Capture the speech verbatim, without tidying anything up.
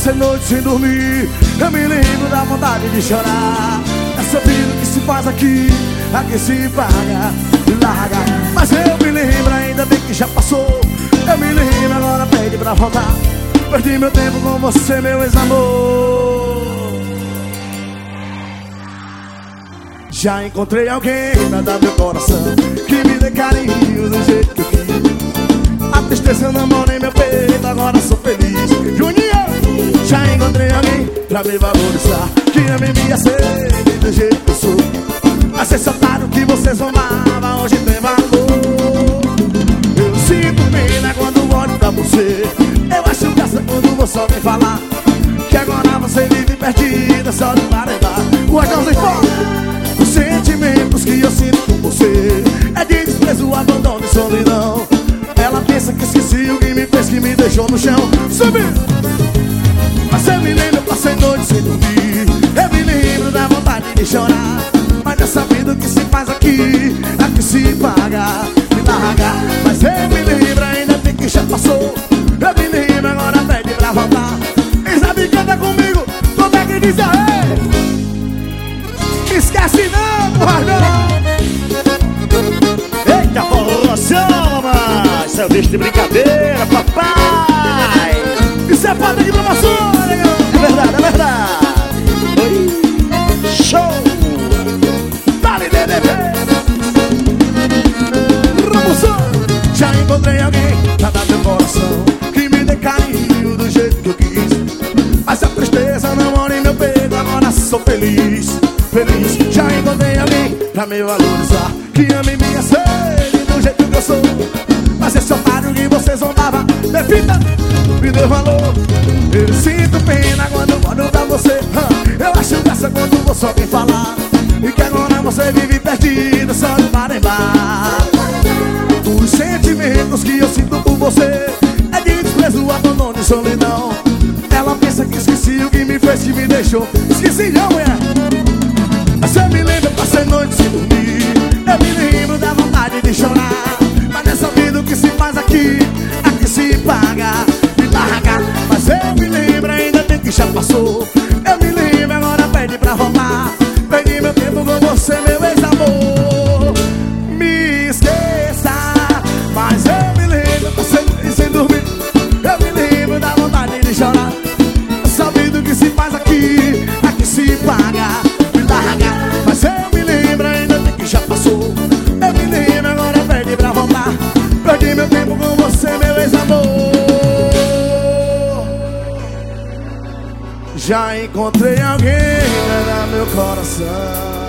passei noite sem dormir. Eu me lembro da vontade de chorar. Essa vida que se faz aqui, aqui se paga e larga. Mas eu me lembro, ainda bem que já passou. Eu me lembro, agora pede pra voltar. Perdi meu tempo com você, meu ex-amor. Já encontrei alguém pra dar meu coração, que me dê carinho do jeito que eu quis. A tristeza não mora em meu peito, agora sou feliz. Juninho! Já encontrei alguém pra me valorizar, que ame minha sede do jeito que eu sou. Mas esse otário que vocês amavam hoje tem valor. Eu sinto pena quando olho pra você. Eu acho graça quando você só vem falar que agora você vive perdida, só de marejar. O Arcão sem fora. Os sentimentos que eu sinto com você é de desprezo, abandono e solidão. Ela pensa que esqueci o que me fez, que me deixou no chão. Subi! Mas eu me lembro, passei noite sem dormir. Eu me lembro da vontade de chorar. Mas nessa vida o que se faz aqui, aqui se paga, me larga. Mas eu me lembro, ainda bem que já passou. Eu me lembro, agora pede pra voltar. E sabe, canta comigo, como é que diz aí? Esquece não, porra não. Eita, forrozão, mas isso é bicho de brincadeira, papai. Isso é pata de promoção, negão. É verdade, é verdade. Oi. Show. Dale, D D B. Promoção. Já encontrei alguém pra dar meu coração, que me dê carinho do jeito que eu quis. Mas a tristeza não mora em meu peito, agora sou feliz. Feliz, já encontrei alguém pra me valorizar, que ame minha sede do jeito que eu sou. Mas esse otário que você zombava, repita, me deu valor. Eu sinto pena quando olho pra você. Eu acho graça quando você só vem falar e que agora você vive perdida, só de bar em bar. Os sentimentos que eu sinto por você é de desprezo, abandono e solidão. Ela pensa que esqueci o que me fez, que me deixou. Esqueci não, mulher. Mas eu me lembro, passei noite sem dormir. Eu me lembro da vontade de chorar. Mas nessa vida o que se faz aqui, aqui se paga, me larga. Mas eu me lembro, ainda bem que já passou. Eu me lembro, agora pede pra voltar. Perdi meu tempo com você, meu ex-amor. Me esqueça. Mas eu me lembro, passei noite sem dormir. Eu me lembro da vontade de chorar. Essa vida o que se faz aqui, aqui se paga. Mas eu me lembro, ainda bem que já passou. Eu me lembro, agora pede pra voltar. Perdi meu tempo com você, meu ex-amor. Já encontrei alguém pra dar meu coração.